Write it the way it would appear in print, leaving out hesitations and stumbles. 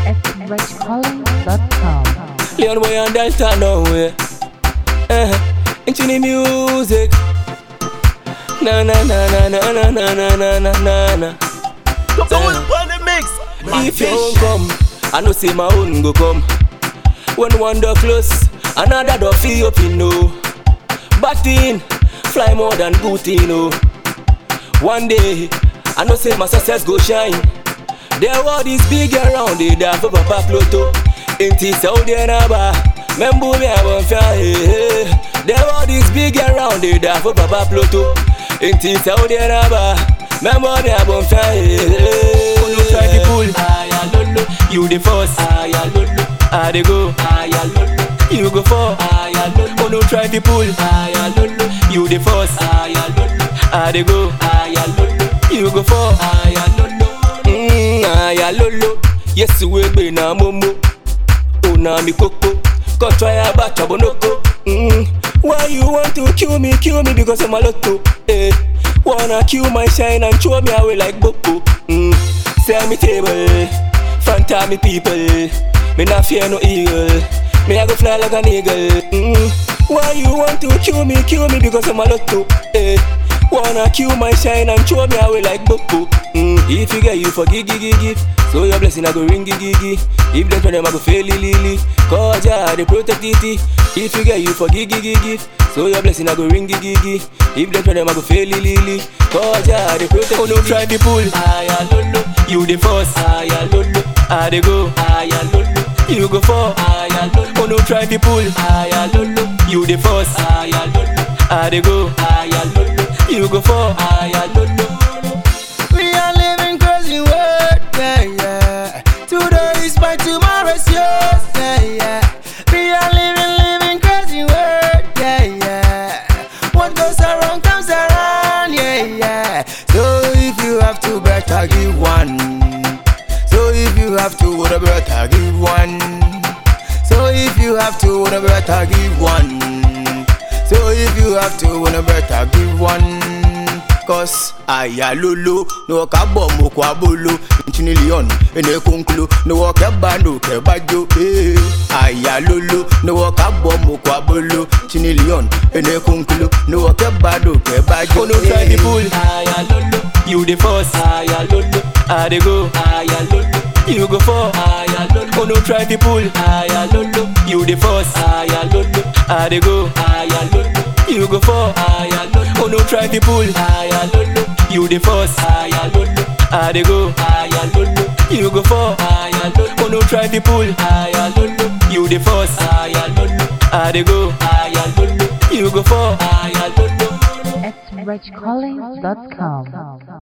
xrechcallings.com. Leon boy and Delta now, into the music. Na na na na na na na na na na na na. So who's on the mix? If you won't come, I know say my own go come. When one door close, another door feel open, no. Back in, fly more than good, you know. One day, I know say my success go shine. The world is big around it, there for Papa Pluto. Ain't it Saudi Arabia? Membu me I won't fly. The world is big around it, there for Papa Pluto. Ain't it Saudi Arabia? Membu me I won't fly. You try to pull, you the first. I dey go, you go for. Oh no try to pull, you the first. I dey go, you go for. Ayalolo, yes we be na momo. Oh na mi koko, go try about bonoko. Why you want to kill me because I'm a lotto. Wanna kill my shine and throw me away like Boko. Sell me table, front of me people. Me not fear no eagle, me I go fly like an eagle. Why you want to kill me because I'm a lotto. Wanna kill my shine and throw me away like Boko. If you get you for gigi, so your blessing I go ring gigi. If them try them I go fail lily. Cause yeah, they protect it. If you get you for gigi, so your blessing I go ring gigi. If them try them I go fail lily. Cause yeah, they protect it. Oh no try to pull, you the first. I dey go, you go for. Oh no try to pull, you the first. I dey go, you go for. We are living crazy world, yeah. Today is my tomorrow's yours, yeah. We are living crazy world, yeah. What goes around comes around, yeah. So if you have to better give one. So if you have to better give one. So if you have to better give one. So if you have to better give one. Cause ayalolo no kabo mo kwa bolo nchini Leon ene kunklu no keba no kebajo ayalolo no kabo mo kwa bolo nchini Leon ene kunklu no keba no kebajo. Oh no try to pull, you the first. I dey go, you go for. Oh no try to pull, you the first. I dey go, you go for. Oh no try to pull, you the first. I dey go, you go for. Oh no try to pull, you the first. I dey go, you go for. xrechcallings.com.